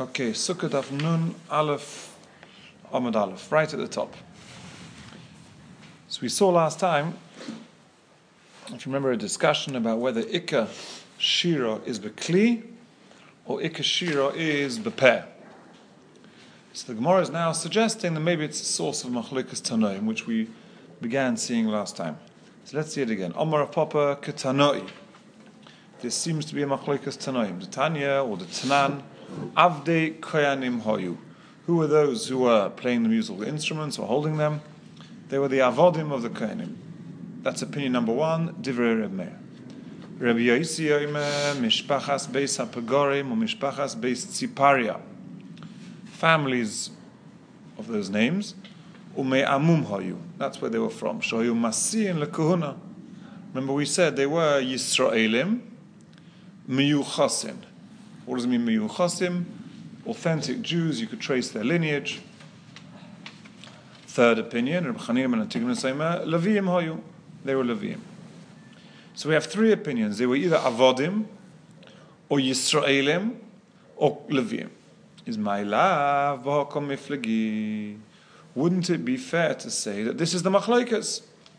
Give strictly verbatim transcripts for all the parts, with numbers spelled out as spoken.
Okay, Sukkah Daf Nun Aleph Amud Aleph, right at the top. So we saw last time, if you remember, a discussion about whether Ikka Shira is Bekli or Ikka Shira is Bepeh. So the Gemara is now suggesting that maybe it's a source of Machlokas Tanoim, which we began seeing last time. So let's see it again. Omar of Papa Ketanoi. This seems to be a Machlokas Tanoim. The Tanya or the Tanan. Avdei Koyanim Hoyu. Who were those who were playing the musical instruments or holding them? They were the Avodim of the Koyanim. That's opinion number one, Divrei Reb Meir. Rabbi Yosi Yomer, Mishpachas Beis HaPegorim, or Mishpachas Beis Tziparia. Families of those names. Umei Amum Hoyu. That's where they were from. Shoyu Masiin LeKuhuna. Remember we said they were Yisraelim, Miyuchasim. What does it mean, Miyuchasim? Authentic Jews, you could trace their lineage. Third opinion, Reb Chanina ben Antignos Eimer, Leviim Hoyu. They were Leviim. So we have three opinions. They were either Avodim, or Yisraelim, or Leviim. Is my love b'hakom miflegi? Wouldn't it be fair to say that this is the Machlokes?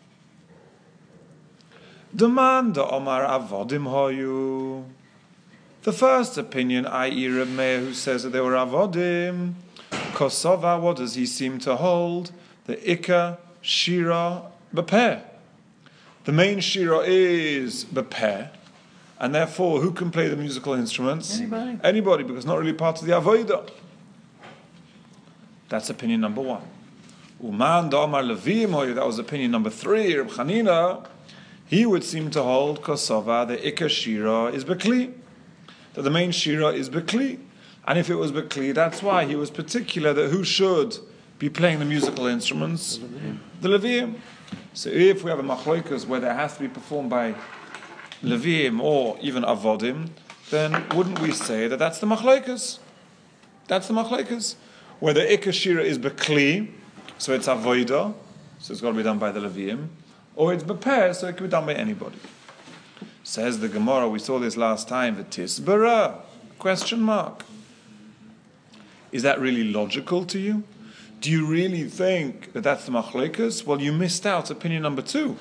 Demand Omar Avodim Hoyu. The first opinion, that is. Reb Meir, who says that they were Avodim, Kosova, what does he seem to hold? The Ikka, Shira, Bepeh. The main Shira is Bepeh, and therefore, who can play the musical instruments? Anybody. Anybody, because not really part of the Avodah. That's opinion number one. Uman Damar Levim, that was opinion number three. Reb Chanina, he would seem to hold Kosova, the Ikka Shira is Bekli. That the main Shira is Bekli. And if it was Bekli, that's why he was particular that who should be playing the musical instruments? The Leviim. So if we have a Machlokas where there has to be performed by Leviim or even Avodim, then wouldn't we say that that's the Machlokas? That's the Machlokas. Whether Ikka Shira is Bekli, so it's Avodah, so it's got to be done by the Leviim, or it's Bepeh, so it can be done by anybody. Says the Gemara, we saw this last time, V'tisbara, question mark. Is that really logical to you? Do you really think that that's the Machlokas? Well, you missed out opinion number two.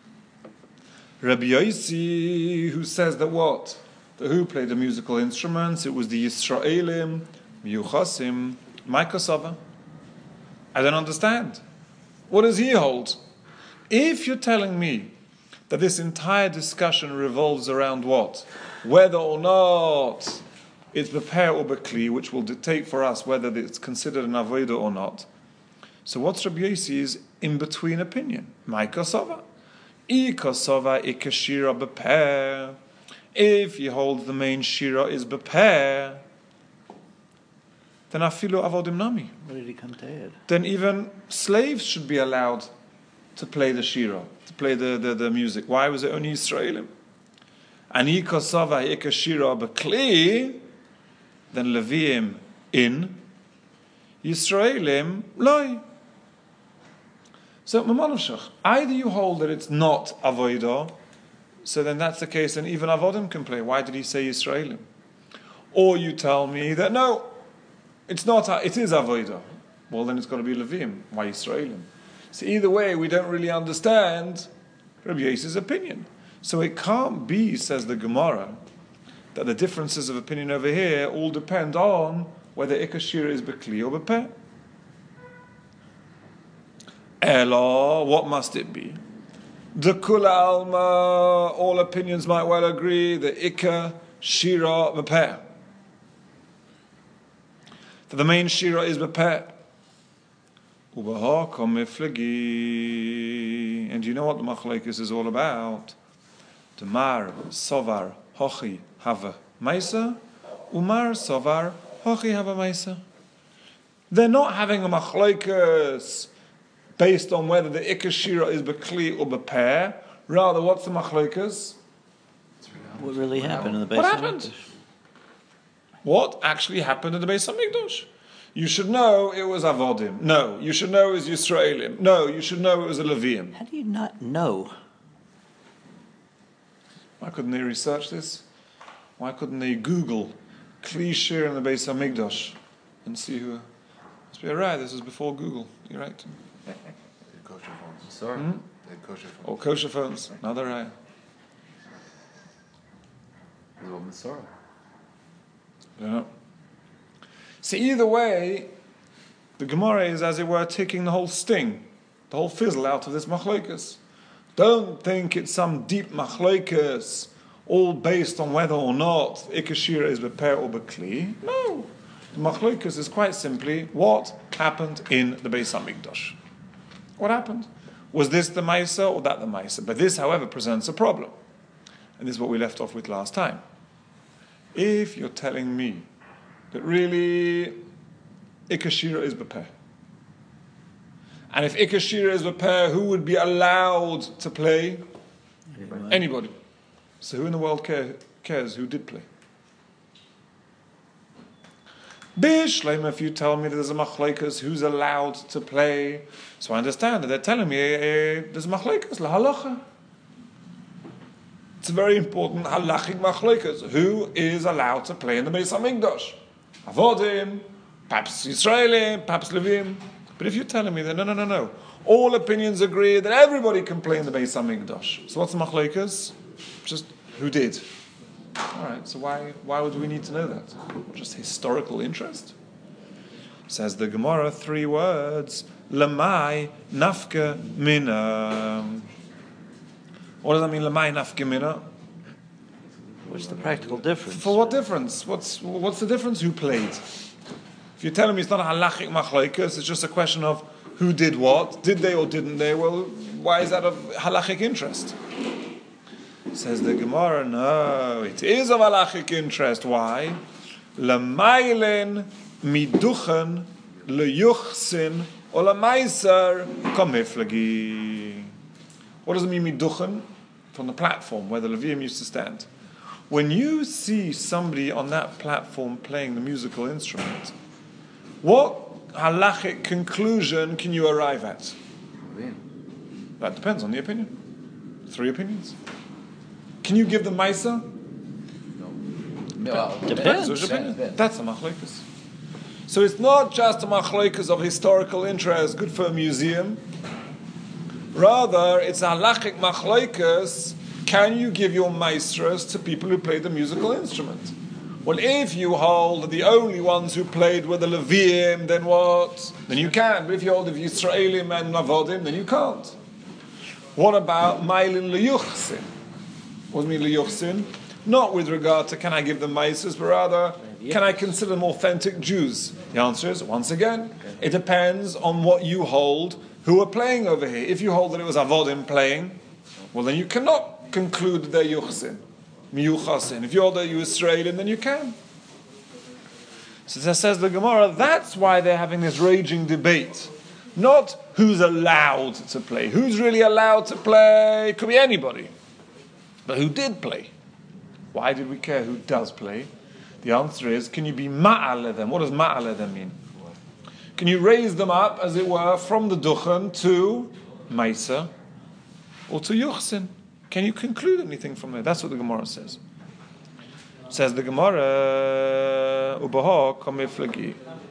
Rabbi Yosi, who says that what? The who played the musical instruments, it was the Yisraelim, Miyuchasim, Maikosova. I don't understand. What does he hold? If you're telling me that this entire discussion revolves around what? Whether or not it's Bepeh or Bekli, which will dictate for us whether it's considered an Avodah or not. So what's Rabbi Yosi's in-between opinion? My Kosova. I Kosova Ikka Shira Bepeh. If he holds the main Shira is Bepeh, then Afilu Avodim Nami. What did he come to add? Then even slaves should be allowed to play the Shira, to play the, the, the music. Why was it only Israelim? And I Kosova Ikka Shira Bekli, then Leviim in, Yisraelim loy. So, Mamanavshach, either you hold that it's not Avodah, so then that's the case, and even Avodim can play. Why did he say Yisraelim? Or you tell me that no, it's not, it is Avodah. Well, then it's got to be Leviim. Why Yisraelim? So either way, we don't really understand Rabbi Yosef's opinion. So it can't be, says the Gemara, that the differences of opinion over here all depend on whether Ikka Shira is Bekli or Bepeh. Elo, what must it be? The Kula Alma, all opinions might well agree, the Ikka Shira Bepeh. That the main Shira is Bepeh. Ubahakom Miflegi. And do you know what the Machlokes is all about? Damar, Sovar, Hochi, Hava, Maisa, Umar, Sovar, Hochi, Hava, Maisa. They're not having a Machlokes based on whether the Ikka Shira is Bekli or Bepeh. Rather, what's the Machlokes? What really happened in the base What of happened? Mikdash? What actually happened in the Beis HaMikdash? You should know it was Avodim. No. You should know it was Yisraelim. No. You should know it was a Leviim. How do you not know? Why couldn't they research this? Why couldn't they Google Kli Shir in the Beis Hamikdash and see who. Must be alright. This is before Google. You're right. Kosher phones. Sorry. Hmm? They kosher phones. Or kosher phones. Another right. There's one Masorah. Yeah. See, either way, the Gemara is, as it were, taking the whole sting, the whole fizzle out of this machlokas. Don't think it's some deep machlokas, all based on whether or not Ikashira is beper or bekli. No. The machlokas is quite simply what happened in the Beis Hamikdash. What happened? Was this the Maisa or that the Maisa? But this, however, presents a problem. And this is what we left off with last time. If you're telling me that really Ikashira is beper, and if Ikashira is beper, who would be allowed to play? Anybody. Anybody. So who in the world care, cares who did play? Bishleim, if you tell me that there's a machlekes who's allowed to play, so I understand that they're telling me eh, there's a machlekes la halacha. It's a very important halachic machlekes. Who is allowed to play in the Beis Hamikdash? Avodim, perhaps Yisraelim, perhaps Levim. But if you're telling me that no, no, no, no, all opinions agree that everybody can play in the Beis Hamikdash. So what's the machlekes? Just who did? All right. So why why would we need to know that? Just historical interest. Says the Gemara, three words: Lamai nafka mina. What does that mean? Lamai nafka mina. What's the practical difference? For what difference? What's what's the difference? Who played? If you're telling me it's not a halachic machlokes, it's just a question of who did what. Did they or didn't they? Well, why is that of halachic interest? Says the Gemara, no, it is of halachic interest. Why? Lamailen miduchen leyuchsin or lamaiser kamiflagi. What does it mean miduchen? From the platform where the Levium used to stand. When you see somebody on that platform playing the musical instrument, what halachic conclusion can you arrive at? That depends on the opinion. Three opinions. Can you give the Maisa? No. Depends. That's, opinion. That's a machlokes. So it's not just a machlokes of historical interest, good for a museum. Rather, it's a halachic machlokes. Can you give your maestros to people who play the musical instrument? Well, if you hold that the only ones who played were the Leviim, then what? Then you can. But if you hold the Yisraelim and Navodim, then you can't. What about Mailin Leyuchsin? What does it mean Leyuchsin? Not with regard to can I give them maestros, but rather can I consider them authentic Jews? The answer is, once again, it depends on what you hold who are playing over here. If you hold that it was Avodim playing, well, then you cannot conclude that they're Yuchsin, Miyuchasin. If you're the Yisraelim, then you can. So that says the Gemara, that's why they're having this raging debate. Not who's allowed to play. Who's really allowed to play? It could be anybody. But who did play? Why did we care who does play? The answer is, can you be ma'ale them? What does ma'ale them mean? Can you raise them up, as it were, from the duchen to Maisa or to Yuchsin? Can you conclude anything from there? That's what the Gemara says. Says the Gemara, Ubaha kamiflagi.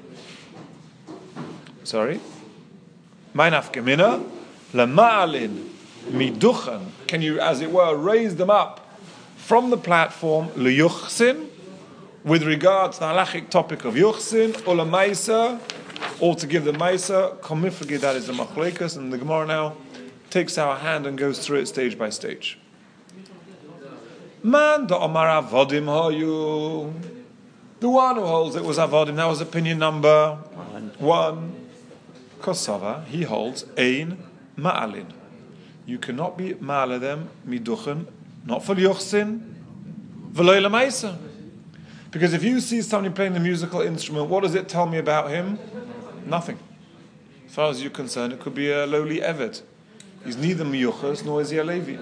Sorry. Mainaf gemina, lama'alin, miduchen. Can you, as it were, raise them up from the platform, liyuchsin, with regard to the halachic topic of Yuchsin, or la Maisa, or to give the Maisa, kamiflagi, that is the machlekas, and the Gemara now takes our hand and goes through it stage by stage. Man da Omar Avodim hayu. The one who holds it was Avodim. That was opinion number one. Kosova, he holds ein ma'alin. You cannot be ma'ala them miduchen, not for Yochsin, v'lo l'maisa. Because if you see somebody playing the musical instrument, what does it tell me about him? Nothing. As far as you're concerned, it could be a lowly evet. He's neither miyuchas nor is he a Levi.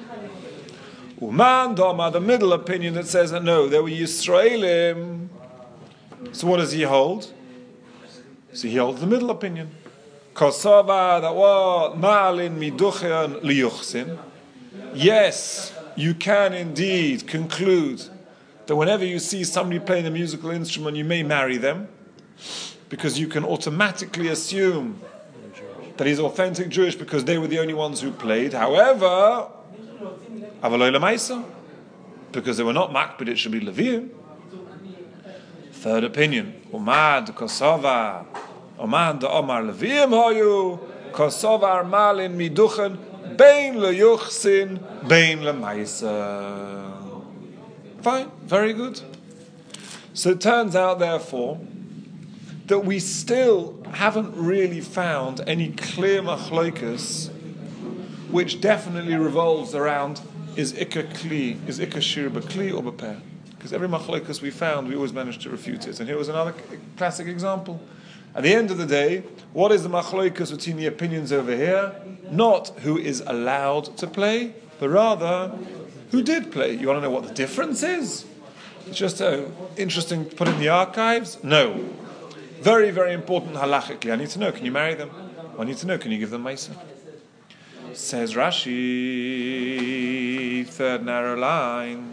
Uman dama, the middle opinion that says that no, they were Yisraelim. So what does he hold? So he holds the middle opinion. Kosova, that what? Ma'alin miduchen liyuchsin. Yes, you can indeed conclude that whenever you see somebody playing a musical instrument, you may marry them, because you can automatically assume that he's authentic Jewish because they were the only ones who played. However, avaloi lemaisa, because they were not makbid, it should be Leviim. Third opinion, Umad Kosova, Umad Omar Leviim hoyu, Kosova armalin miduchen, bein leyuchsin, bein lemaisa. Fine, very good. So it turns out, therefore, that we still haven't really found any clear machlokas which definitely revolves around is ikka kli, is ikka shir b'kli or b'peh. Because every machlokas we found, we always managed to refute it. And here was another classic example. At the end of the day, what is the machlokas between the opinions over here? Not who is allowed to play, but rather who did play. You want to know what the difference is? It's just uh, interesting to put in the archives? No. Very, very important halachically. I need to know, can you marry them? I need to know, can you give them maisa? Says Rashi, third narrow line.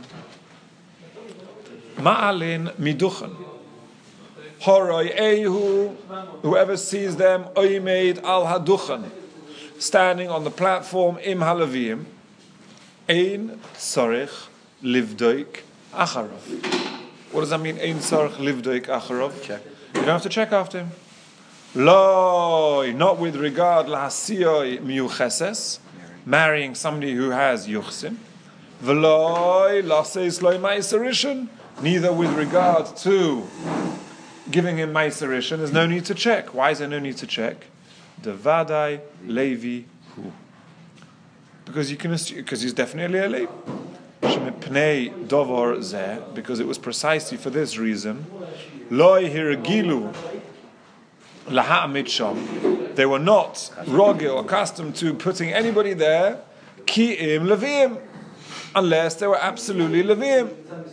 Ma'alin miduchen. Horoi ehu, whoever sees them, oimeid al haduchen, standing on the platform, im halavim, ein tzorich livdoik acharov. What does that mean, ein tzorich livdoik acharov? Check. You don't have to check after him. Loi, not with regard lahasiyoi miyucheses, marrying somebody who has yuchsim. V'loi laseis loi ma'aserishin, neither with regard to giving him ma'aserishin. There's no need to check. Why is there no need to check? Devadai levi hu, because you can assume, because he's definitely a Levi. Shemipnei dovor zeh, because it was precisely for this reason. Loi hiragilu laha'amid sham. They were not rogil, accustomed to putting anybody there, ki'im leviim, unless they were absolutely leviim.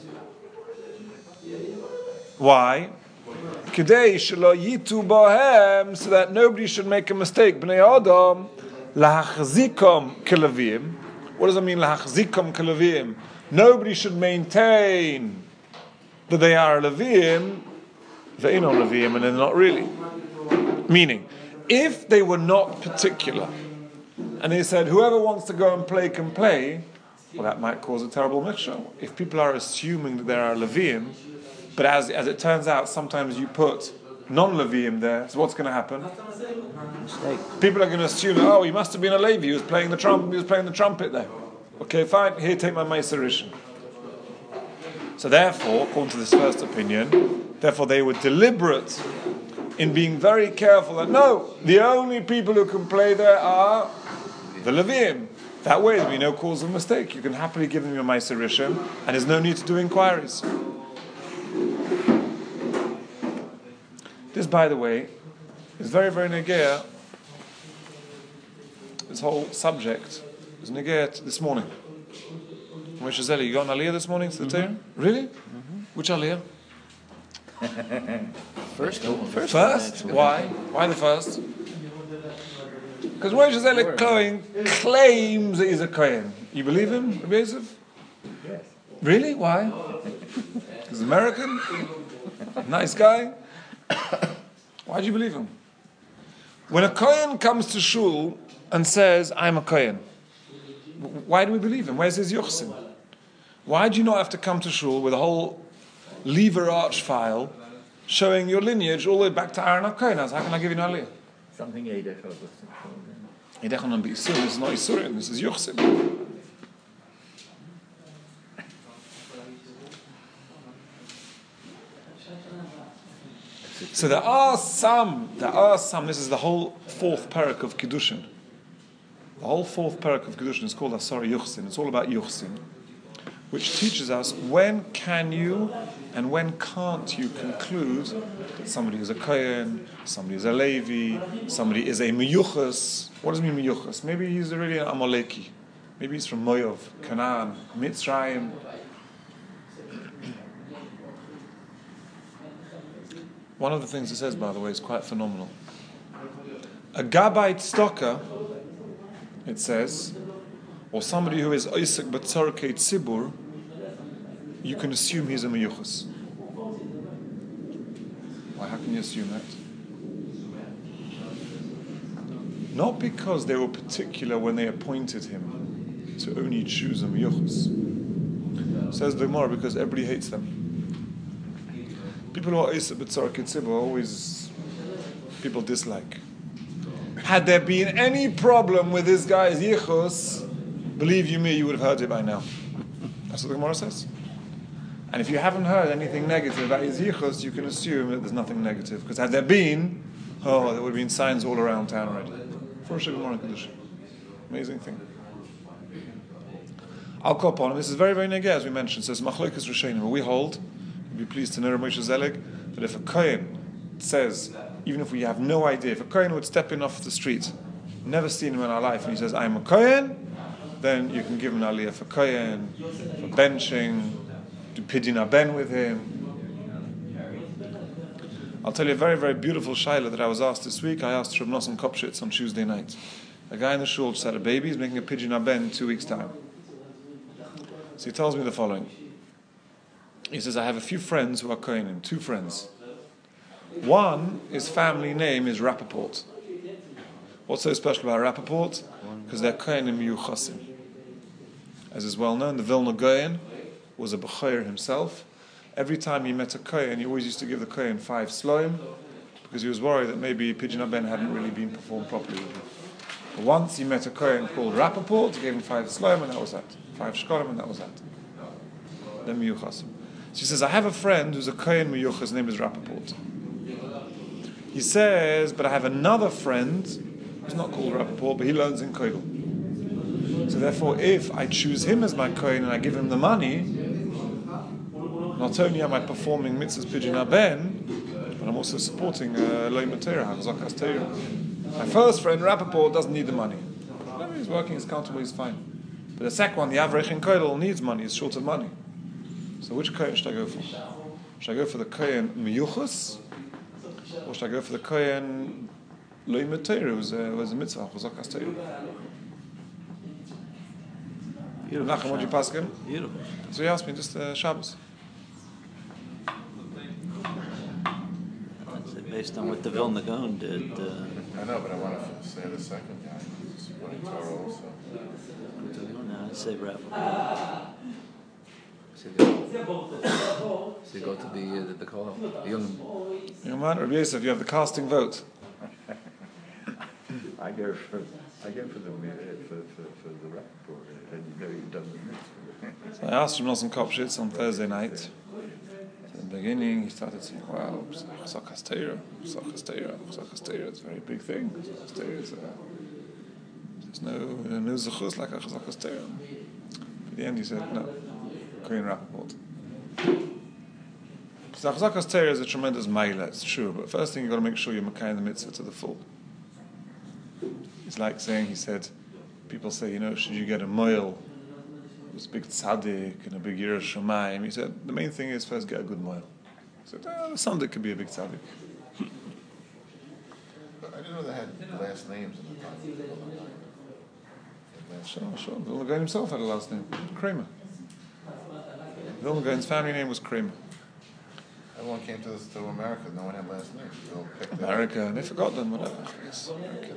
Why? Kedei shelo yitu bohem, so that nobody should make a mistake. Bnei Adam lahachzikom keleviim. What does it mean lahachzikom keleviim? Nobody should maintain that they are leviim. Ve'ino leviim, and they're not really. Meaning, if they were not particular, and they said whoever wants to go and play can play, well, that might cause a terrible mixture. If people are assuming that there are leviim, but as as it turns out, sometimes you put non-leviim there, so what's going to happen? Mistake. People are going to assume, oh, he must have been a Levi. He was playing the trumpet. He was playing the trumpet there. Okay, fine. Here, take my meiserishin. So therefore, according to this first opinion, therefore they were deliberate in being very careful that no, the only people who can play there are the Leviim. That way, there'll be no cause of mistake. You can happily give them your meiserishin, and there's no need to do inquiries. This, by the way, is very, very negea. This whole subject is negea this morning. Moshe Zeli, you got an aliyah this morning to the mm-hmm. Torah? Really? Mm-hmm. Which aliyah? First, first. First? Why? Why the first? Because Moshe Zeli Cohen claims that he's a Kohen. You believe him, Rabbi Yosef? Yes. Really? Why? He's American? Nice guy? Why do you believe him? When a Kohen comes to shul and says, I'm a Kohen, why do we believe him? Where's his yuchsin? Why do you not have to come to shul with a whole lever arch file showing your lineage all the way back to Aaron HaKohen? How can I give you an aliyah? Something Eidech Eidech on be Isurim. This is not Isurim, this is yuchsin. So there are some, there are some, this is the whole fourth parak of Kiddushin. The whole fourth parak of Kiddushin is called Asar Yuchsin. It's all about Yuchsin, which teaches us when can you and when can't you conclude that somebody is a Kohen, somebody is a Levi, somebody is a Meyuchas. What does it mean Meyuchas? Maybe he's really an Amaleki. Maybe he's from Moav, Canaan, Mitzrayim. One of the things it says, by the way, is quite phenomenal. A Gabite stocker, it says, or somebody who is Isaac Batzarkei Tzibur, you can assume he's a miyuchas. Why? How can you assume that? Not because they were particular when they appointed him to only choose a miyuchas. Says the Gemara, because everybody hates them. People who are Isa B'tzar Kitzib are always people dislike. Had there been any problem with this guy's yichus, believe you me, you would have heard it by now. That's what the Gemara says. And if you haven't heard anything negative about his yichus, you can assume that there's nothing negative. Because had there been, oh, there would have been signs all around town already. For a Gemara Kedusha. Amazing thing. Al Kopon, this is very, very negeh, as we mentioned. So it's Machlokas Rishonim. We hold, you'd be pleased to know, Moshe Zelig, that if a Kohen says, even if we have no idea, if a Kohen would step in off the street, never seen him in our life, and he says, I'm a Kohen, then you can give him an aliyah for Kohen, for benching, do pidyon haben with him. I'll tell you a very, very beautiful shaila that I was asked this week. I asked Rav Nosson Kopshitz on Tuesday night. A guy in the shul just had a baby, he's making a pidyon haben in two weeks' time. So he tells me the following. He says, I have a few friends who are Kohenim, two friends. One, his family name is Rappaport. What's so special about Rappaport? Because they're Kohenim Yuchasim. As is well known, the Vilna Gaon was a B'choyer himself. Every time he met a Kohen, he always used to give the Kohen five sloim, because he was worried that maybe Pidyon haben hadn't really been performed properly. But once he met a Kohen called Rappaport, he gave him five sloim, and that was that. Five shkorim, and that was that. Then Miyuchasim. So he says, I have a friend who's a Kohen Miyuchas, his name is Rappaport. He says, but I have another friend who's not called Rappaport, but he learns in Kohen. So therefore, if I choose him as my Kohen and I give him the money, not only am I performing mitzvahs pidyon haben, but I'm also supporting Loi Matera, Chazakas Teira. My first friend, Rappaport, doesn't need the money. Whenever he's working, he's comfortable, he's fine. But the second one, the Avrech in Kohen, needs money, he's short of money. So which Kohen should I go for? Should I go for the Kohen Miyuchas? Or should I go for the Kohen Loi Matera, who's a mitzvah, Chazakas Teira? Nachum, what do you pass him? Beautiful. So he asked me just uh, Shabbos. Based on what the Vilna Gaon did. Uh, I know, but I want to say the second guy. He's supporting Torah also. no, I'd say Rav. So you go to the uh, the, the call, the young. Young man, Rabbi Yosef, you have the casting vote. I go for I go for the for for, for the rapport, and you know you've done the next. So I asked Rav Nosson Kopshitz on Thursday night. In the beginning, he started saying, wow, Chazakas Teira, Chazakas Teira, Chazakas Teira, it's a very big thing. Chazakas Teira is a, there's no, no zechus like a Chazakas Teira. At the end, he said, no, Kohen Rappaport. So Chazakas Teira is a tremendous maila, it's true, but first thing you've got to make sure you're Mekayim the mitzvah to the full. It's like saying, he said, people say, you know, should you get a moil? Was a big tzaddik and a big Yiras Shamayim. He said, the main thing is first get a good moil. He said, oh, some that could be a big tzaddik. I didn't know they had last names in the time. Sure, sure. Vilna Gaon himself had a last name, Kramer. Vilna Gaon's family name was Kramer. Everyone came to, to America, no one had last names. They all picked that. America, and they forgot them, whatever. Yes, America.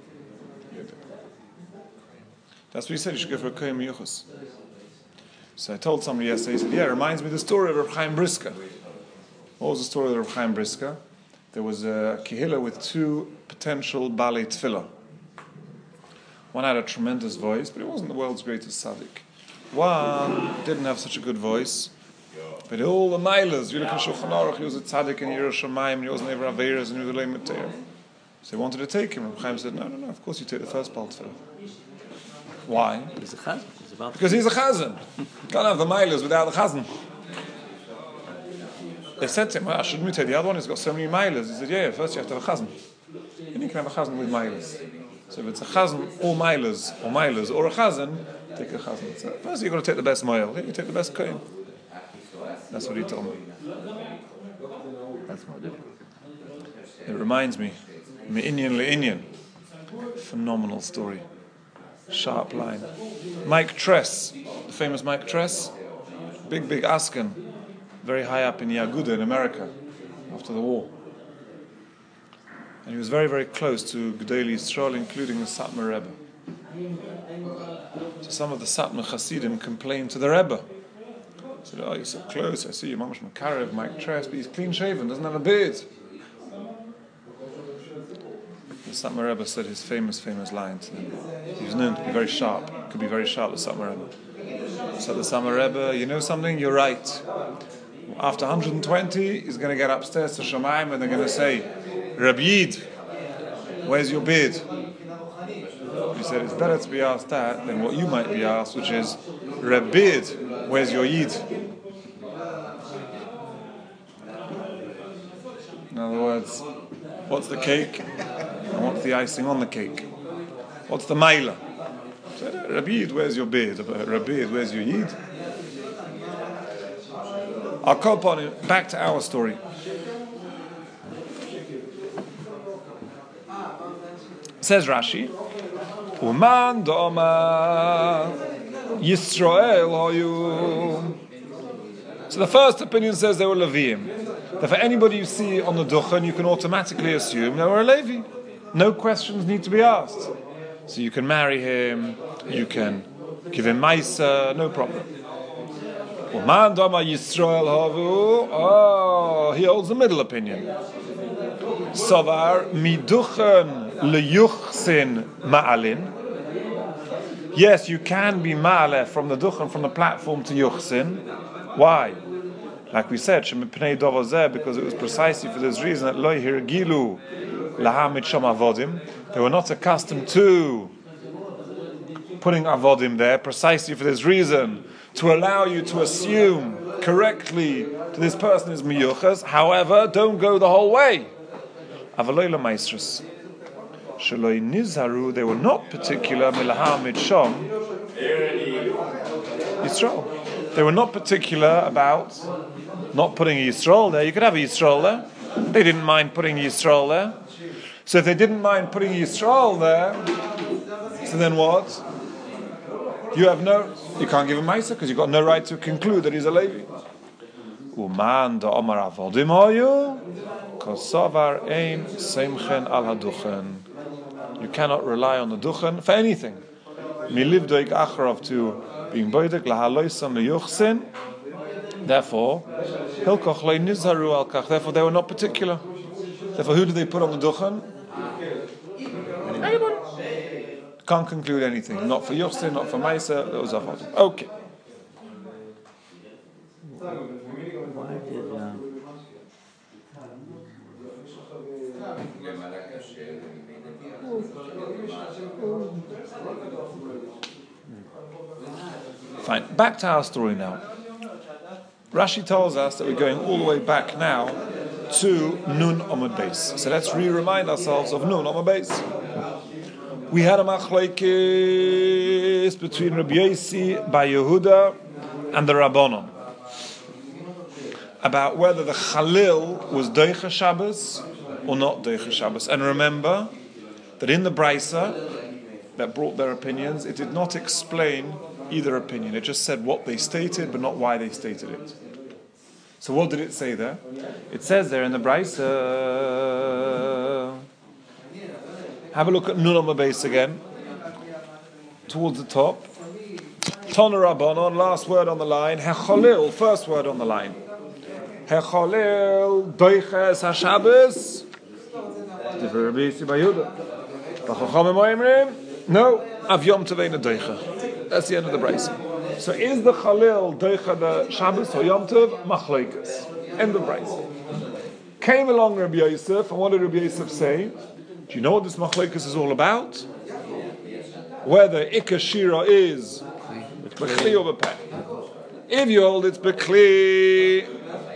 That's what he said, you should go for a Kohen Miyuchas. So I told somebody yesterday, he said, yeah, it reminds me of the story of Rav Chaim Briska. What was the story of Rav Chaim Briska? There was a kehillah with two potential balei tefillah. One had a tremendous voice, but he wasn't the world's greatest tzaddik. One didn't have such a good voice, but all the milas, you look at Shulchan Aruch, he was a tzaddik in Yiras Shamayim, and he wasn't ever Averas, and he was a Loi Matera. So they wanted to take him. Rav Chaim said, no, no, no, of course you take the first bal tefillah. Why? He's a chazan. He's about Because he's a chazan. Can't have the milas without the chazan. They said to him, well, shouldn't we take the other one? He's got so many milas. He said, yeah, yeah, first you have to have a chazan. Then you can have a chazan with milas. So if it's a chazan or milas, or milas, or a chazan, take a chazan. So first you've got to take the best mile. Then you take the best kohen. That's what he told me. That's more difficult. It reminds me, Me'inyan le'inyan. Phenomenal story. Sharp line. Mike Tress, the famous Mike Tress, big, big Asken, very high up in Yaguda in America after the war. And he was very, very close to Gedolei Yisrael, including the Satmar Rebbe. So some of the Satmar Hasidim complained to the Rebbe. They said, oh, you're so close, I see you, Mamash Makarev, Mike Tress, but he's clean shaven, doesn't have a beard. The Satmar Rebbe said his famous, famous line to them. He was known to be very sharp, could be very sharp, the Satmar Rebbe. So the Satmar Rebbe, you know something, you're right. After one hundred twenty, he's going to get upstairs to Shamayim and they're going to say, Rabbi Yid, where's your beard? He said, it's better to be asked that than what you might be asked, which is, Rabbi Beard, where's your Yid? In other words, what's the cake and what's the icing on the cake? What's the maila? He said, Rabbi Yid, where's your beard? Rabbi Beard, where's your Yid? I'll call upon it. Back to our story. Says Rashi, Uman doma Yisrael hoyu. So the first opinion says they were Leviim. That for anybody you see on the Duchen, you can automatically assume they were a Levi. No questions need to be asked. So you can marry him, you can give him Maisa, no problem. Uman doma Yisrael havu. Oh, he holds the middle opinion. Savar miduchen leyuchsin ma'alin. Yes, you can be ma'aleh from the duchen, from the platform to yuchsin. Why? Like we said, shemipnei dovozeh, because it was precisely for this reason that loy hirgilu lahamid sham avodim. They were not accustomed to putting avodim there, precisely for this reason, to allow you to assume correctly that this person is miyuchas. However, don't go the whole way. Avaloyla maestros. Shaloi nizharu, they were not particular milahamid sham Yisrael. They were not particular about not putting a Yisrael there. You could have a Yisrael there. They didn't mind putting a Yisrael there. So if they didn't mind putting a Yisrael there, so then what? You have no, you can't give him Maisa because you've got no right to conclude that he's a Levi. Uman da Omar avodim hoyu kosavar ein semchen al haduchen. You cannot rely on the duchen for anything. Miliv doik acharov to being boydek lahaloisam leyuchsin. Therefore, hilkoch le nizharu al kach. Therefore, they were not particular. Therefore, who did they put on the duchen? Anybody. Can't conclude anything. Not for yuchsin, not for maisa. That was avodim. Okay. Why did um, Fine. Back to our story now. Rashi tells us that we're going all the way back now to Nun Amud Beis. So let's re-remind ourselves of Nun Amud Beis. We had a machlekes between Rabbi Yossi Bar Yehuda and the Rabbanon about whether the Chalil was Doicha Shabbos or not Doicha Shabbos. And remember that in the Brisa that brought their opinions, it did not explain either opinion. It just said what they stated, but not why they stated it. So what did it say there? It says there in the Brisa, have a look at Nun Amud Beis again, towards the top. Tana Rabbanon, last word on the line. Hecholil, first word on the line. Hecholil doiches haShabbos. Divrei Rabbi Yossi Bar Yehuda. V'chachamim oimrim, no, av yom tovein doicha. That's the end of the brayso. So is the Chalil doicha the Shabbos or Yom Tov? Machlokes. End of brayso. Came along Rabbi Yosef, and what did Rabbi Yosef say? Do you know what this machlokes is all about? Whether Ikar Shira is B'chli or B'peh. If you hold it's B'chli,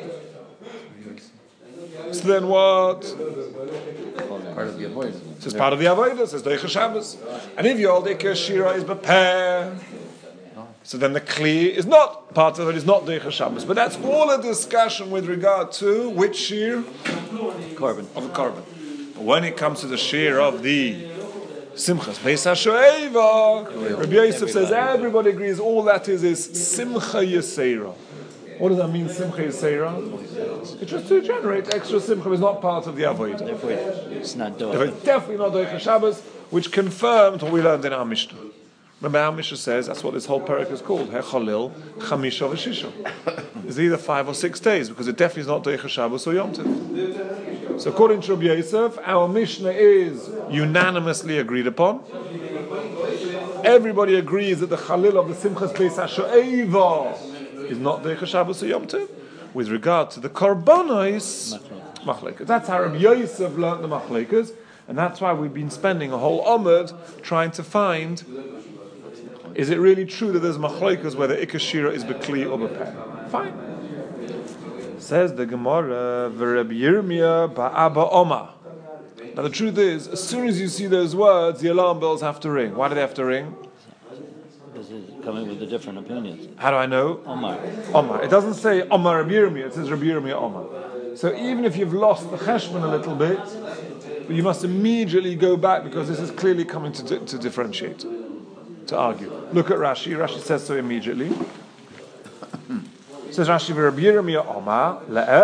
so then what? Part of the avoidance. So it's part of the avoidance. It's Doicha Shabbos. And if you hold Ikar Shira is B'peh, so then the Kli is not, part of it is not Doicha Shabbos. But that's all a discussion with regard to which Shir? Carbon. Of the carbon. But when it comes to the Shir of the Simchas Beis HaShoeva, Rabbi Yosef says everybody agrees all that is is Simcha Yisera. What does that mean, Simcha Yisera? It's just to generate extra Simcha. It's not part of the Avodah. Therefore, it's not Therefore, doing. it's definitely not Doicha Shabbos, which confirmed what we learned in our Mishnah. Remember, our Mishnah says that's what this whole parak is called. Hechalil Chamisha v'Shisha. It's either five or six days because it definitely is not Doicha Shabbos or Yom Tov. So, according to Rabbi Yosef, our Mishnah is unanimously agreed upon. Everybody agrees that the Chalil of the Simchas Beis HaSho'eva is not Doicha Shabbos or Yom Tov. With regard to the Korbanos, Machlekes. That's how Rabbi Yosef learned the Machlekes, and that's why we've been spending a whole Omid trying to find. Is it really true that there's machlokes whether ikashira is bekli or bepen? Fine. Says the Gemara, V'Reb Yirmiyah ba'aba Oma. Now the truth is, as soon as you see those words, the alarm bells have to ring. Why do they have to ring? Because it's coming with the different opinions. How do I know? Omar. Omar. It doesn't say Omar Reb Yirmiyah, it says Reb Yirmiyah Omar. So even if you've lost the cheshbon a little bit, you must immediately go back because this is clearly coming to, to differentiate. To argue. Look at Rashi. Rashi says so immediately. Says Rashi, Rabbi Yirmiyah Omar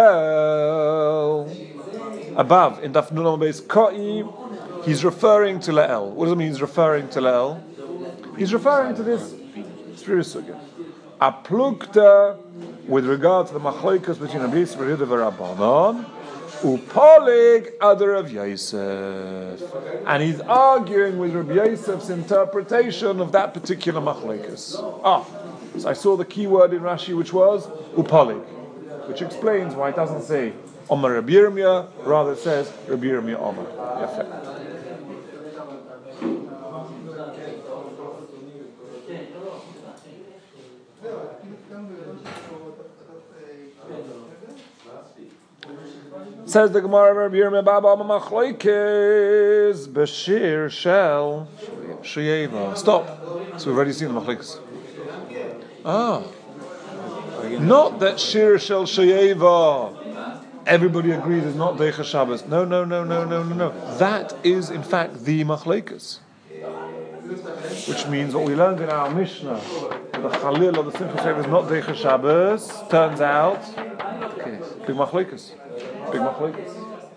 Le'el. Above in Daf Nun Beis Koi, he's referring to Le'el. What does it mean? He's referring to Le'el. He's referring to this Spirit Sugya. Aplukta with regard to the machlokes between Rabbi Yisrael and Rabbi Rabbanon. Upolig Adar of Yosef, and he's arguing with Rabbi Yosef's interpretation of that particular machlekes. Ah, so I saw the key word in Rashi, which was upolig, which explains why it doesn't say Omar Rabbi Yirmiyah, rather it says Rabbi Yirmiyah Omar. Yafeh. Says the Gemara, Rabbi Yirmiyah Baba Machlokes Bashir Shel Sheyeva. Stop. So we've already seen the Machlokes. Ah, not that Shir Shel Sheyeva. Everybody agrees is not Doicha Shabbos. No, no, no, no, no, no, no. That is in fact the Machlokes. Which means what we learned in our Mishnah, the Chalil of the Simchas Sheva is not Doicha Shabbos. Turns out, big Machlokes. Big machlokes.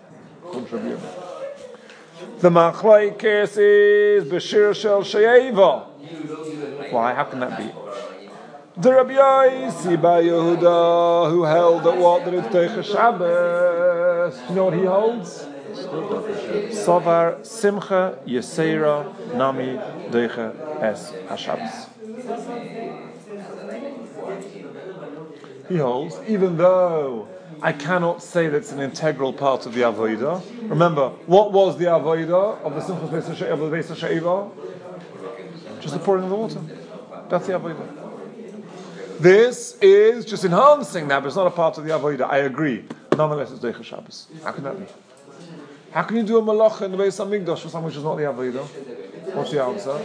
The machlokes is Bashir Shel Sheyeva. Why? How can that be? The Rabbi Yossi Bar Yehuda, who held that what that it's Doicha Shabbos. You know what he holds? Sovar Simcha Yisera Nami Doicha Es HaShabbos. He holds, even though I cannot say that it's an integral part of the Avodah. Remember, what was the Avodah of the Simchas Beis HaSho'eva? Just the pouring of the water. That's the Avodah. This is just enhancing that, but it's not a part of the Avodah. I agree. Nonetheless, it's Doicha Shabbos. How can that be? How can you do a malacha in the Beis HaMikdash for something which is not the Avodah? What's the answer?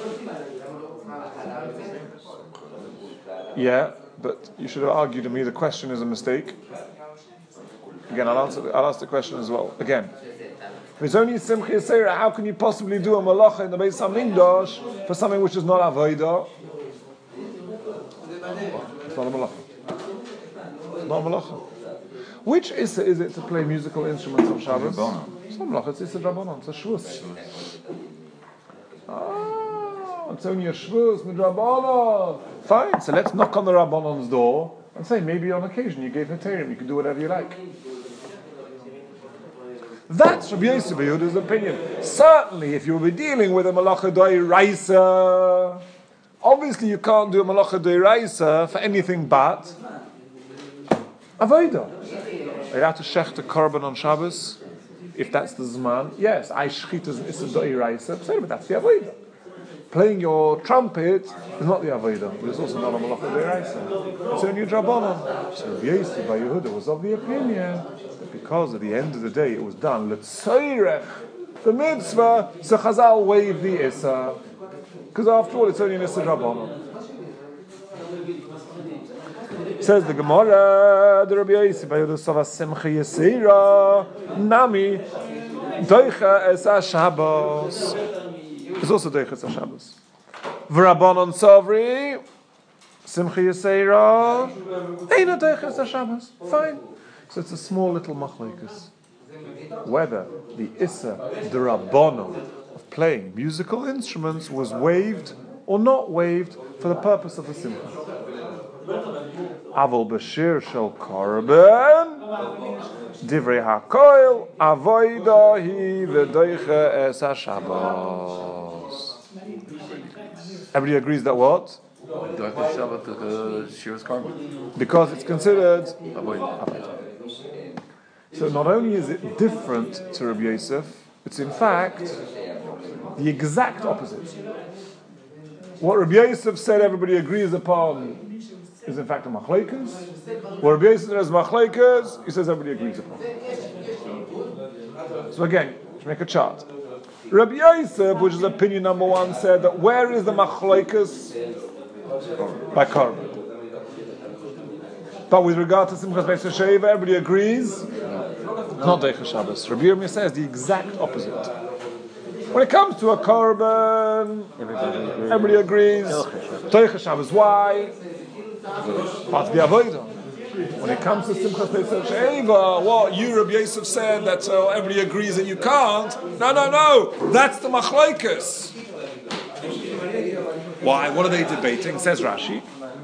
Yeah, but you should have argued to me the question is a mistake. Again, I'll answer. I'll ask the question as well. Again, if it's only Simcha Yisera, how can you possibly do a malacha in the Beis HaMikdash for something which is not Avodah? It's not a malacha. It's not a malacha. Which issa is it to play musical instruments on Shabbos? It's not a malacha. It's issa drabanan. It's a shvus. Ah, it's only a shvus midrabanan. Fine. So let's knock on the rabbanan's door and say maybe on occasion you gave Heterim, you can do whatever you like. That's Rabbi Yossi Bar Yehuda's opinion. Certainly, if you'll be dealing with a malacha d'oraisa, obviously you can't do a malacha d'oraisa for anything but avodah. Are you allowed to shech the korban on Shabbos? If that's the zman, yes, I shchit as a d'oraisa, but that's the avodah. Playing your trumpet is not the avodah, but it's also not a malacha d'oraisa. It's only a drabanan. So Rabbi Yossi Bar Yehuda was of the opinion that because at the end of the day it was done l'tzoyrech, the mitzvah, so Chazal waived the issa, because after all it's only an issa drabanan. Says the Gemara, the Rabbi Yossi Bar Yehuda Sava Simcha Yisera Nami Doicha Es HaShabbos. It's also Doicha Es HaShabbos. V'Rabbanon Savri Simcha Yisera, Eina Deiches HaShabbos. Fine. So it's a small little machlokes. Whether the Issa D'Rabbanan of playing musical instruments was waived or not waived for the purpose of the Simcha. Aval Bashir Shel Korban, Divrei HaKoil, Avoida Hi V'Doiche Es HaShabbos. Everybody agrees that what? Because it's considered avoid. So not only is it different to Rabbi Yosef, it's in fact the exact opposite. What Rabbi Yosef said everybody agrees upon is in fact a machlekes. What Rabbi Yosef says machlekes, he says everybody agrees upon. So again, let's make a chart. Rabbi Yosef, which is opinion number one, said that where is the machlekes? By korban. But with regard to Simchas Beis HaSheva, everybody agrees. Not Deiches Shabbos. Rabbi Yirmiyah says the exact opposite. When it comes to a korban, everybody, everybody agrees. Deiches Shabbos. Why? Part of the avodah. When it comes to Simchas Beis HaSheva, what you, Rabbi Yosef, said that uh, everybody agrees that you can't. No, no, no. That's the machlokes. Why? What are they debating? Says Rashi.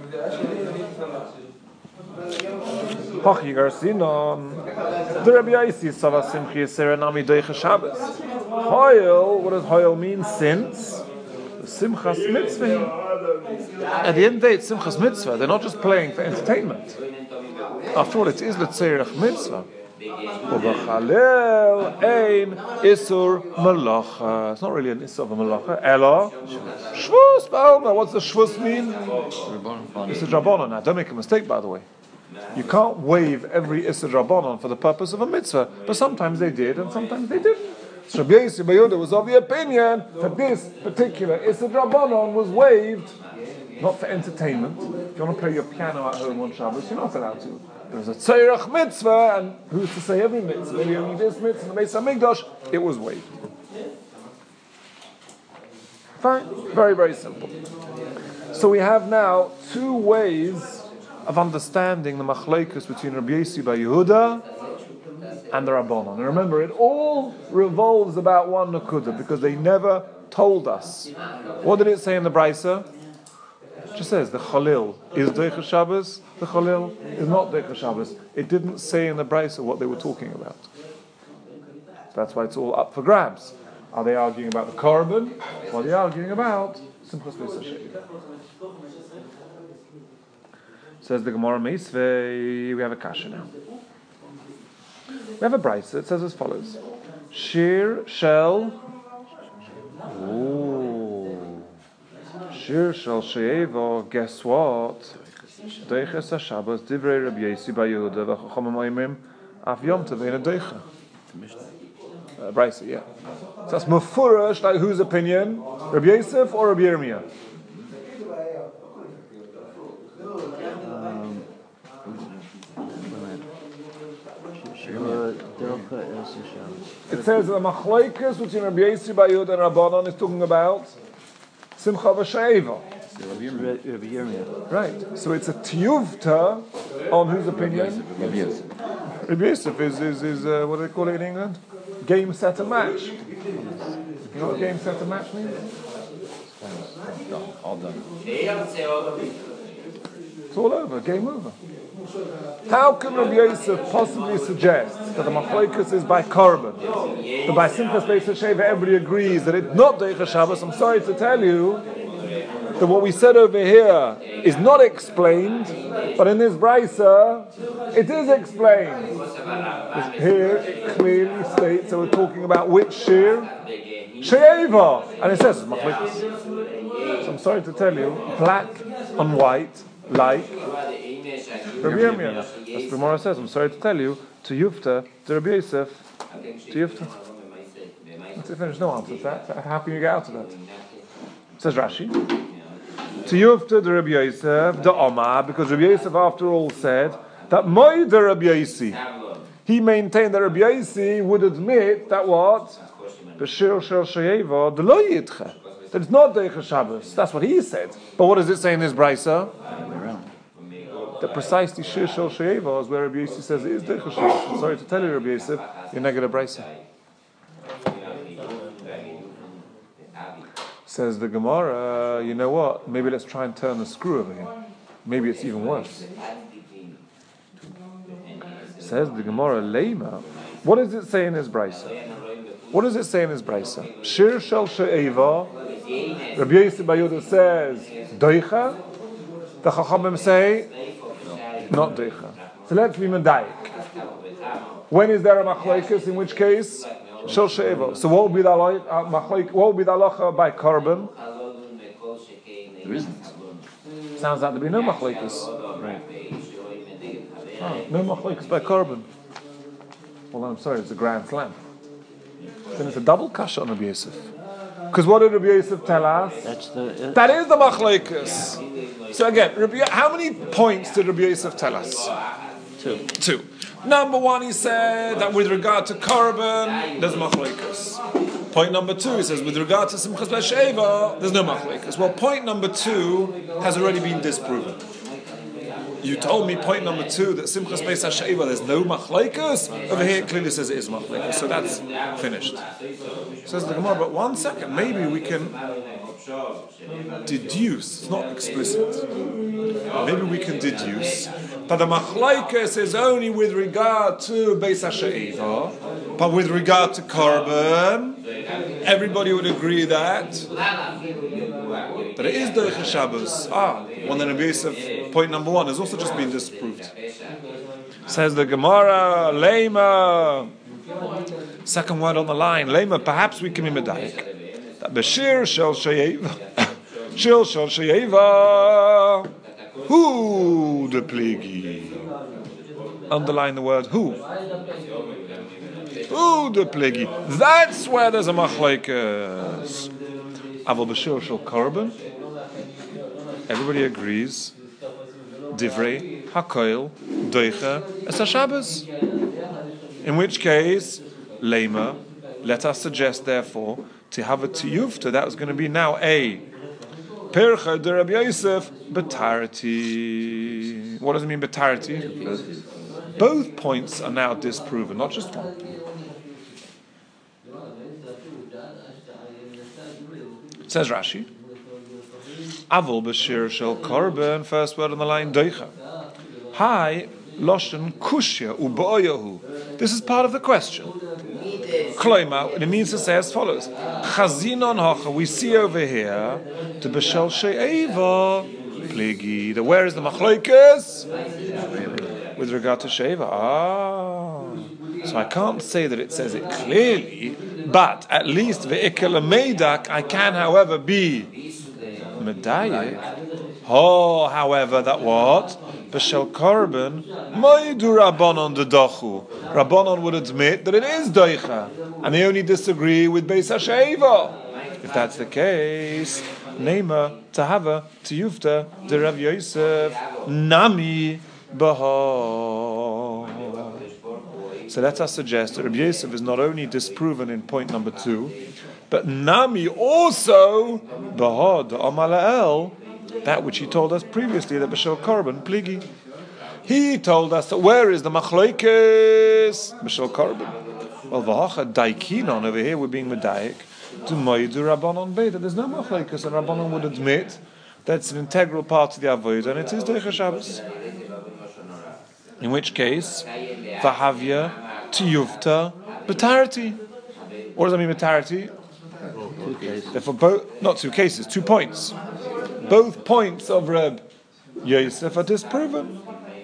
The Rabbi Yossi Sava Simchi Yisera Nami Deiches Shabbos. Hoil, what does Hoil mean? Since the Simchas Mitzvah. At the end of the day, it's Simchas Mitzvah. They're not just playing for entertainment. After all, it is the Tzerich Mitzvah. Ubachalel ein isur malacha. It's not really an isur of a malacha. Ella shvus ba'alma. What's the shvus mean? It's a drabonon. Now, don't make a mistake, by the way. You can't waive every isur drabonon for the purpose of a mitzvah, but sometimes they did and sometimes they didn't. So Rabbi Yossi bar Yehuda was of the opinion that this particular isur drabonon was waived not for entertainment. If you want to play your piano at home on Shabbos, you're not allowed to. There's a tzorech mitzvah, and who's to say every mitzvah? Maybe only this mitzvah, the Beis Hamikdash, it was waived. Fine, very, very simple. So we have now two ways of understanding the machlokes between Rabbi Yossi bar Yehuda and the Rabbanon. And remember, it all revolves about one nakuda, because they never told us. What did it say in the Brisa? It just says the Chalil is Deiches Shabbos, the Chalil is not Deiches Shabbos. It didn't say in the Brisa what they were talking about. That's why it's all up for grabs. Are they arguing about the korban, or are they arguing about Simchas Beis HaSheva? Says the Gemara Meisvei, we have a kasha now. We have a Brisa, it says as follows. Shir Shel Ooh Shir Shel She'eva, guess what? Deiches HaShabbos, Divrei Rabbi Yossi bar Yehuda, v'chachamim oimrim, af yom tov ein deicha. Uh, Brisa, yeah. So that's mufurash, like whose opinion? Rabbi Yosef or Rabbi Yirmiyah? Um, It says the machlokes between Rabbi Yossi bar Yehuda and Rabbanon is talking about Simcha v'Sheva. Right. So it's a tiyuvta on whose opinion? Rabbi Yosef. Rabbi Yosef is, is, is uh, what do they call it in England? Game, set, and match. You know what game, set, and match means? Done. All done. It's all over. Game over. How can Rabbi Yosef possibly suggest that the machlokes is by korban? That by Simchas Beis HaSheva everybody agrees that it's not Deiches Shabbos? I'm sorry to tell you that what we said over here is not explained, but in this brisa, it is explained. Here it clearly states that we're talking about which shir? She'eva. And it says machlokes. So I'm sorry to tell you, black on white, like Rabbi Yirmiyah. As the Gemara says, I'm sorry to tell you, to Yufta, to Rabbi Yosef, to Yufta. That's it, there's no answer to that. How can you get out of that? Says Rashi. To Yufta, to Rabbi Yosef, the Omar, because Rabbi Yosef, after all, said that Moida Rabbi Yossi. He maintained that Rabbi Yossi would admit that what? B'shir shel she'eva, the lo yitcha. that it's not Deicha Shabbos. That's what he said. But what does it say in this brisa? That precisely Shir Shel She'eva is where Rabbi Yosef says it is Deicha Shabbos. I'm sorry to tell you, Rabbi Yosef, you're negative brisa. Says the Gemara, you know what? Maybe let's try and turn the screw over here. Maybe it's even worse. Says the Gemara, Leima. What does it say in his brisa? What does it say in his brisa? Shir Shel She'eva. Rabbi Yosef Bar Yehuda says Deicha. The Chachamim say not Deicha. So let's be medayik. When is there a machlokes? In which case? Shel She'eva. So what would be the machlokes? What would be the halacha by carbon? There isn't. Sounds like there be no machlokes. Right. Oh, no machlokes by carbon. Well, I'm sorry, it's a grand slam. Then it's a double kasha on Rabbi Yosef. Because what did Rabbi Yosef tell us? That's the. Uh, That is the machlokes. So again, Rabbi, how many points did Rabbi Yosef tell us? two. Two. Number one, he said that with regard to carbon, there's machlokes. Point number two, he says with regard to Simchas B'Sheva, there's no machlokes. Well, point number two has already been disproven. You told me point number two that Simchas Beis HaSheva there's no machlokes. Over here it clearly says it is machlokes, so that's finished. Says the Gemara, but one second, maybe we can deduce. It's not explicit. Maybe we can deduce that the machlokes is only with regard to Beis HaSheva, but with regard to carbon, everybody would agree that that it is Deicha Shabbos. Ah, one then Rabbi Yosef, point number one, has also just been disproved. Says the Gemara, Lema. Second word on the line, Lema. Perhaps we can be medayik that Bashir Shel She'eva, Shel Shel She'eva, who the pligi. Underline the word who. Who the pligi. That's where there's a machlokes. Aval Bashir Shel Carbon. Everybody agrees. Divrei Hakoil Deicha Es HaShabbos. In which case, Lema, let us suggest therefore to have a tiyufta that was going to be now a Percha de Rabbi Yosef Betarity. What does it mean Betarity? Both points are now disproven, not just one. Says Rashi, Avol Bashir Shel Korban, first word on the line, Deicha. Hi, Loshen Kushya Uboyahu. This is part of the question. Kloima, and it means to say as follows: Chazinon Hocha. We see over here to Bashel She'eva Pligi. The where is the machlokes with regard to She'eva? Ah, so I can't say that it says it clearly, but at least ve'ikal meidak I can, however, be medayik. Oh, however, that what? B'shel Korban, Moidu Rabbanon de Dachu. Rabbanon would admit that it is Deicha, and they only disagree with Beis HaSheva. If that's the case, Neima, Tahava, Tiyufta, de Rav Yosef, Nami, Baha. So let us suggest that Rav Yosef is not only disproven in point number two, but Nami also, Baha, de Amalael, that which he told us previously, that B'shel Korban, Pligi. He told us that where is the machlokes? B'shel Korban. Well, V'hacha Daikinon, over here we're being medayik, to Moidu Rabbanon Beit, that there's no machlokes, and Rabbanon would admit that's an integral part of the Avodah, and it is Deicha Shabbos. In which case, V'havya Tiyufta B'tarati. What does that mean, B'tarati? Two cases. Therefore, both, not two cases, two points. Both points of Reb Yosef are disproven.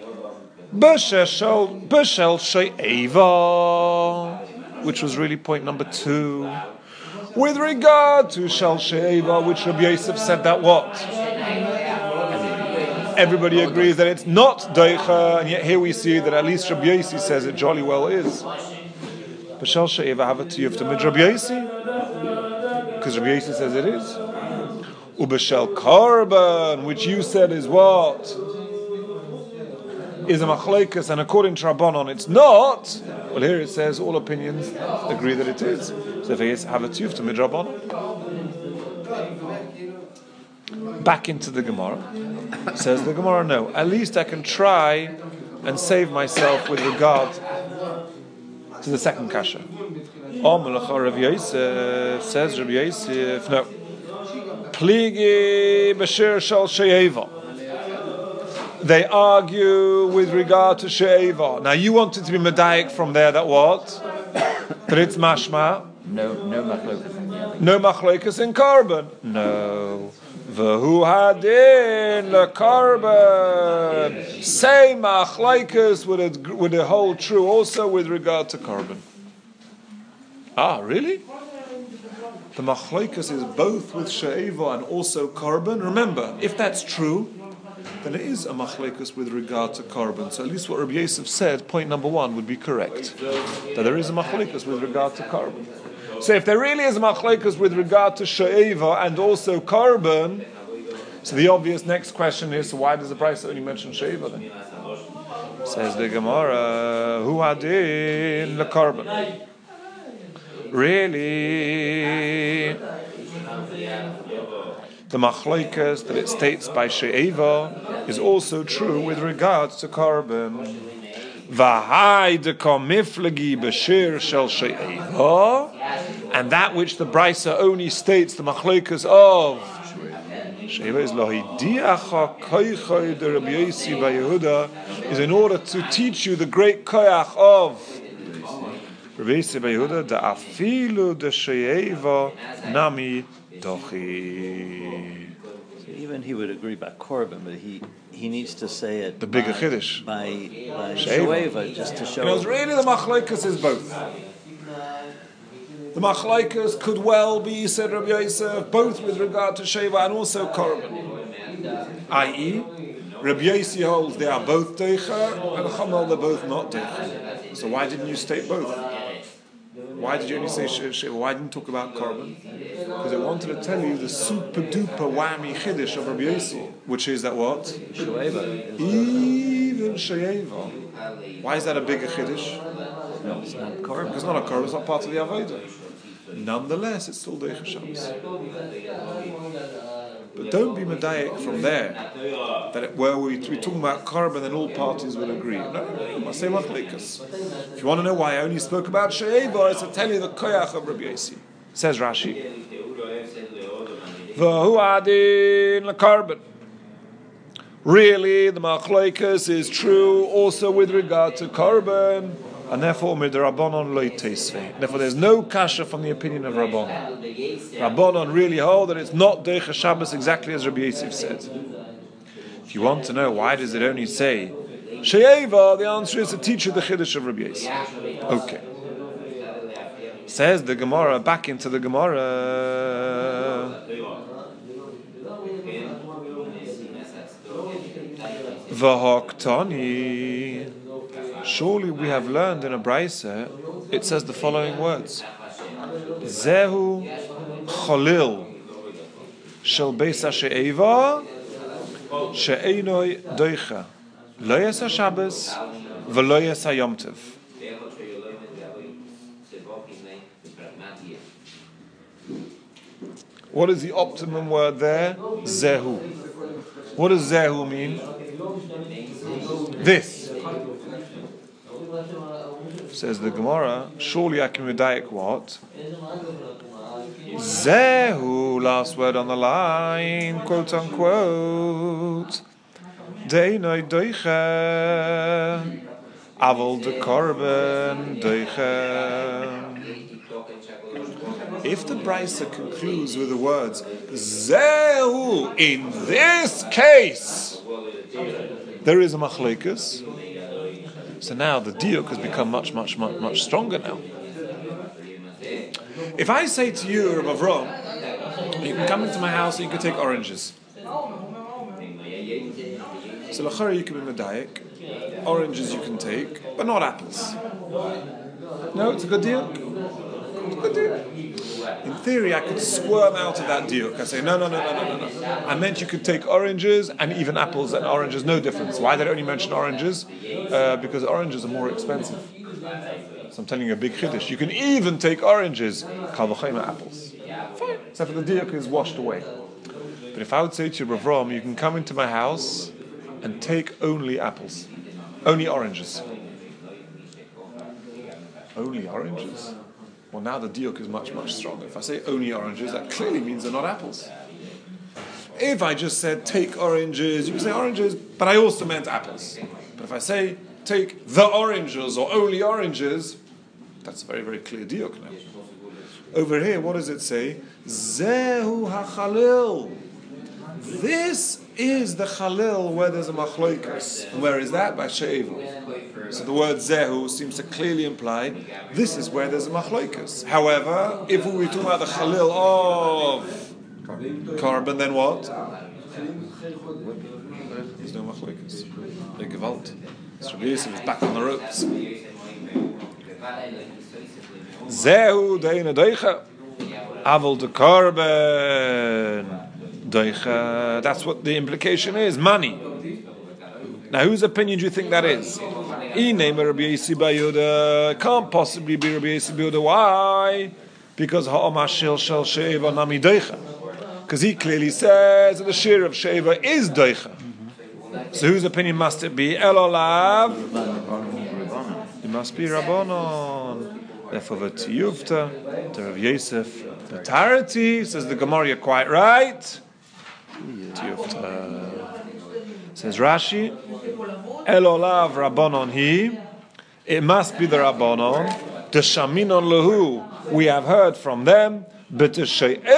B'shel She'eva, which was really point number two. With regard to Shel She'eva, which Reb Yosef said that what? Everybody agrees that it's not Deicha, and yet here we see that at least Reb Yosef says it jolly well is. B'shel She'eva have a tiyufta mid Reb Yosef, because Reb Yosef says it is. Ubeshel Korban, which you said is what? Is a machlokes, and according to Rabbanon it's not. Well, here it says all opinions agree that it is. So if he has have a tiyufta mid Rabbanon. Back into the Gemara. Says the Gemara, no. At least I can try and save myself with regard to the second kasha. Rav Yosef says, Rav Yosef, no. Pligi b'shir shel she'eva. They argue with regard to she'eva. Now you wanted to be medayik from there that what? That it's mashma. No, no machlokas in the other. No machlokas in carbon. No. V'hu hadin le'karban. Same machlokas would it would it hold true also with regard to carbon. Ah, really? The machlokas is both with she'eva and also carbon. Remember, if that's true, then it is a machlokas with regard to carbon. So at least what Rabbi Yosef said, point number one, would be correct. That there is a machlokas with regard to carbon. So if there really is a machlokas with regard to she'eva and also carbon, so the obvious next question is, so why does the price only mention she'eva then? Says the Gemara, Hu hadin le'karban. Really, the machlokas that it states by she'eva is also true with regards to carbon. V'hai deka miflegi b'shir shel she'eva, and that which the Brisa only states the machlokas of she'eva is lohidiacha koichoi de Rabbi Yossi bar Yehuda, is in order to teach you the great koyach of Rabbi Yossi bar Yehuda, da afilu de she'eva nami dochi. Even he would agree by Korban, but he, he needs to say it The bigger by, Kiddush. by, by She'eva. Shoeva, just to show. You know, it's really the machlokas is both. The machlokas could well be, said Rabbi Yosef, both with regard to Sheva and also Korban. that is, Rabbi Yossi holds they are both Deicha, and Chamal they're both not Deicha. So why didn't you state both? Why did you only say Sheva? Why didn't you talk about Korban? Because I wanted to tell you the super duper whammy Chiddush of Rabbi Yossi, which is that what? Shoeva. Even Sheva. Why is that a bigger Chiddush? No, it's not Korban. Because it's not a Korban, it's not part of the Avodah. Nonetheless, it's still Deicha Shabbos. But don't be medayik from there. That it, where we, we're talking about Korban and all parties will agree. No, no, no. Say machlikas. If you want to know why I only spoke about She'eva, it's to tell you the koyach of Rabbi Yossi. Says Rashi. V'hu adin le'karban. Really, the machlokas is true also with regard to Korban. And therefore, Rabbanon lo teisvei. Therefore, there's no kasha from the opinion of Rabbanon. Rabbanon really hold that it's not Deicha Shabbos exactly as Rabbi Yosef said. If you want to know why does it only say She'eva, the answer is to teach you the Chiddush of Rabbi Yosef. Okay. Says the Gemara, back into the Gemara. V'hoktani. Surely we have learned in a Brisa, it says the following words. Zehu cholil shel beis she'eva she'einoi doicha lo yasa Shabbos v'lo yasa Yom Tov. What is the optimum word there? Zehu. What does zehu mean? This. Says the Gemara, surely I can medayik what? Zehu, last word on the line, quote unquote. Deinoi doicha, avol de korban doicha. If the Brisa concludes with the words Zehu, in this case, there is a machlokas. So now the diuk has become much, much, much, much stronger now. If I say to you, Rav Avram, you can come into my house and you can take oranges. So l'chara you can be medayik. Oranges you can take, but not apples. No, it's a good deal. good deal. In theory, I could squirm out of that diuk. I say, no, no, no, no, no, no, no. I meant you could take oranges and even apples and oranges, no difference. Why did I only mention oranges? Uh, because oranges are more expensive. So I'm telling you a big chiddush. You can even take oranges, kal v'chomer apples. Fine. Except for the diuk is washed away. But if I would say to you, Rav Ram, you can come into my house and take only apples, only oranges. Only oranges? Well, now the diuk is much, much stronger. If I say only oranges, that clearly means they're not apples. If I just said take oranges, you can say oranges, but I also meant apples. But if I say take the oranges or only oranges, that's a very, very clear diuk now. Over here, what does it say? Zehu hachalil. This is the chalil where there's a machloikas. And where is that? By she'eva. So the word zehu seems to clearly imply this is where there's a machloikas. However, if we were talking about the chalil of carbon, then what? There's no machloikas. The gewalt. So Rabbi Yosef is back on the ropes. Zehu deina doicha. Aval de carbon. Doicha. That's what the implication is. Money. Now, whose opinion do you think that is? Can't possibly be Rabbi Yossi Yehuda. Why? Because ha'amashil shel she'eva nami doicha. Because he clearly says that the shir of she'eva is doicha. So whose opinion must it be? Elolav. It must be Rabbanon. Therefore, the tiyufta, the Rav Yosef, the tarity, says the Gemara, you're quite right. Tiyufta. Says Rashi, Elolav Rabbanon he. It must be the Rabbanon. The Shaminon lehu. We have heard from them. But the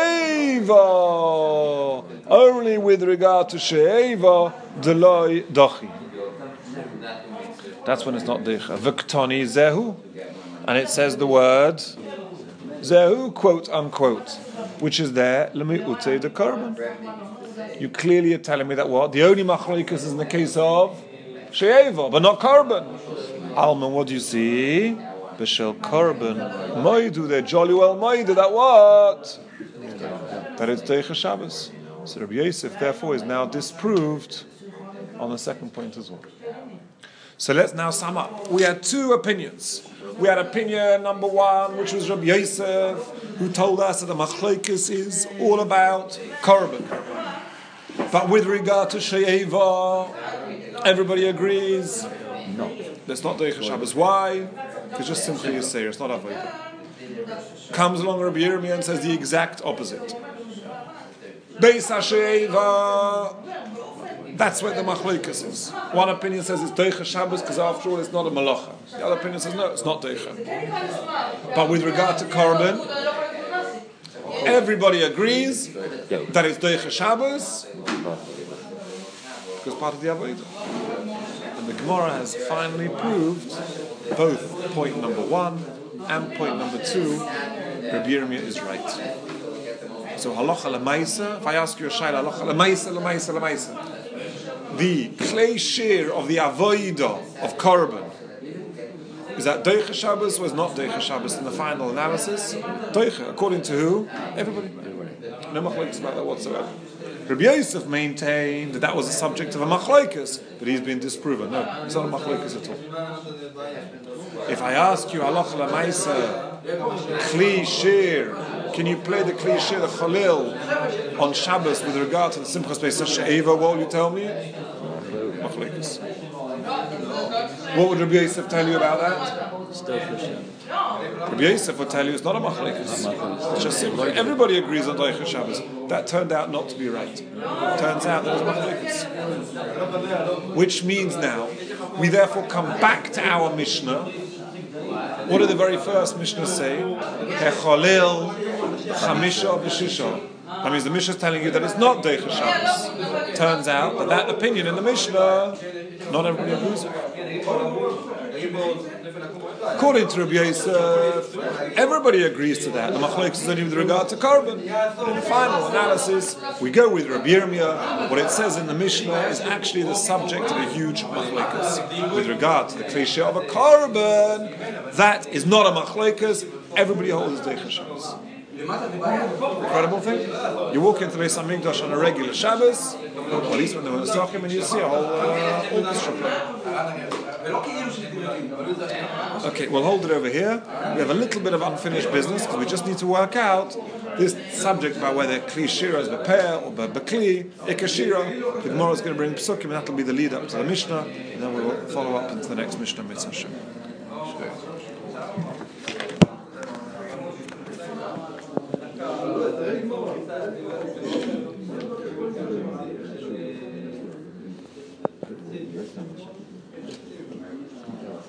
she'eva, only with regard to she'eva, deloi dochi. That's when it's not dicha. V'ktoni zehu, and it says the word zehu, quote unquote, which is there lemi'ute de korban. You clearly are telling me that what the only machloikas is in the case of she'eva, but not korban. Alman, what do you see? B'shel korban moidu, they're jolly well moidu that what? That it's Deicha Shabbos. So Rabbi Yosef therefore is now disproved on the second point as well. So let's now sum up. We had two opinions. We had opinion number one, which was Rabbi Yosef, who told us that the machlokes is all about korban. But with regard to she'eva, everybody agrees, no, that's not Deicha Shabbos. Why? Because just simply you say it's not avodah. Comes along Rabbi Yirmiyah and says the exact opposite. Beis HaShe'eva, that's where the machlokes is. One opinion says it's Deicha Shabbos because after all it's not a malacha. The other opinion says no, it's not Deicha. But with regard to korban, everybody agrees that it's Deicha Shabbos because part of the avodah. And the Gemara has finally proved both point number one and point number two, Rabbi Yirmiyah is right. So halacha lemaisa, if I ask you a shayla, halacha lemaisa, lemaisa, lemaisa, the clay share of the avodah of korban, is that Deicha Shabbos was not Deicha Shabbos in the final analysis? Deicha, according to who? Everybody. No machlokes about that whatsoever. Rabbi Yosef maintained that that was a subject of a machlokes, but he's been disproven. No, it's not a machlokes at all. If I ask you halacha lemaisa, kli shir, can you play the kli shir, the chalil, on Shabbos with regard to the Simchas Beis HaShe'eva? What will you tell me? Machlokes. What would Rabbi Yosef tell you about that? Still for sure. Rabbi Yosef would tell you it's not a machlokes. It's just simple. Everybody agrees on Deicha Shabbos. That turned out not to be right. Turns out that it was machlokes. Which means now, we therefore come back to our Mishnah. What did the very first Mishnah say? Hecholil chamisha b'shisha. That means the Mishnah is telling you that it's not Deicha Shabbos. Turns out that that opinion in the Mishnah, not everybody agrees with. According to Rabbi Yosef, everybody agrees to that. The machlokes is only with regard to carbon. And in the final analysis, we go with Rabbi Yirmiyah. What it says in the Mishnah is actually the subject of a huge machlokes. With regard to the cliche of a carbon, that is not a machlokes. Everybody holds Deicha Shabbos. Incredible thing. You walk into Beis Hamikdash on a regular Shabbos, or at least when they were Nesachim, and you see a whole uh, orchestra play. Okay, we'll hold it over here. We have a little bit of unfinished business because we just need to work out this subject about whether Kli Shira is Be'per or Be'kli, Ika Shira. The Gemara is going to bring Psukim, and that will be the lead up to the Mishnah, and then we will follow up into the next Mishnah, Mitzvah Hashem. Yes,